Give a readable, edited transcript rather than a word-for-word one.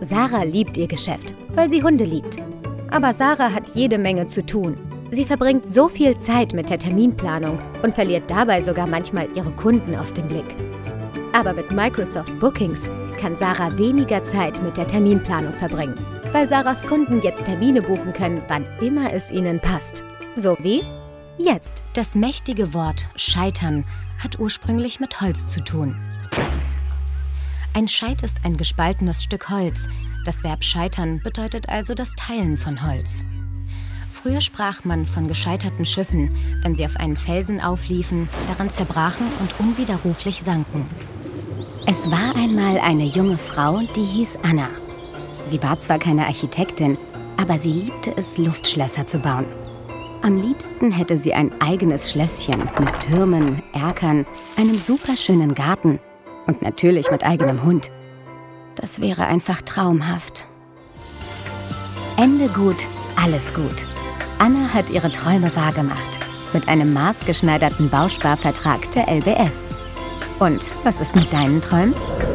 Sarah liebt ihr Geschäft, weil sie Hunde liebt. Aber Sarah hat jede Menge zu tun. Sie verbringt so viel Zeit mit der Terminplanung und verliert dabei sogar manchmal ihre Kunden aus dem Blick. Aber mit Microsoft Bookings kann Sarah weniger Zeit mit der Terminplanung verbringen, weil Sarahs Kunden jetzt Termine buchen können, wann immer es ihnen passt. So wie jetzt. Das mächtige Wort Scheitern hat ursprünglich mit Holz zu tun. Ein Scheit ist ein gespaltenes Stück Holz. Das Verb scheitern bedeutet also das Teilen von Holz. Früher sprach man von gescheiterten Schiffen, wenn sie auf einen Felsen aufliefen, daran zerbrachen und unwiderruflich sanken. Es war einmal eine junge Frau, die hieß Anna. Sie war zwar keine Architektin, aber sie liebte es, Luftschlösser zu bauen. Am liebsten hätte sie ein eigenes Schlösschen mit Türmen, Erkern, einem superschönen Garten und natürlich mit eigenem Hund. Das wäre einfach traumhaft. Ende gut, alles gut. Anna hat ihre Träume wahrgemacht. Mit einem maßgeschneiderten Bausparvertrag der LBS. Und was ist mit deinen Träumen?